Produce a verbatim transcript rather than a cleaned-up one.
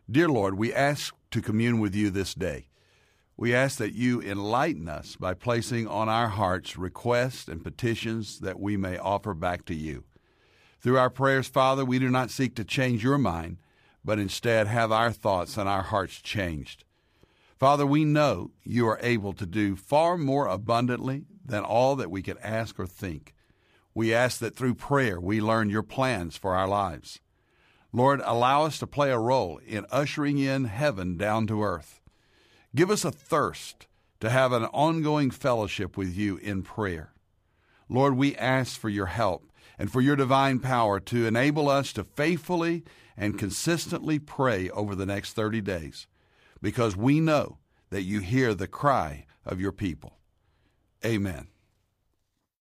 Dear Lord, we ask to commune with you this day. We ask that you enlighten us by placing on our hearts requests and petitions that we may offer back to you. Through our prayers, Father, we do not seek to change your mind, but instead have our thoughts and our hearts changed. Father, we know you are able to do far more abundantly than all that we could ask or think. We ask that through prayer we learn your plans for our lives. Lord, allow us to play a role in ushering in heaven down to earth. Give us a thirst to have an ongoing fellowship with you in prayer. Lord, we ask for your help and for your divine power to enable us to faithfully and consistently pray over the next thirty days, because we know that you hear the cry of your people. Amen.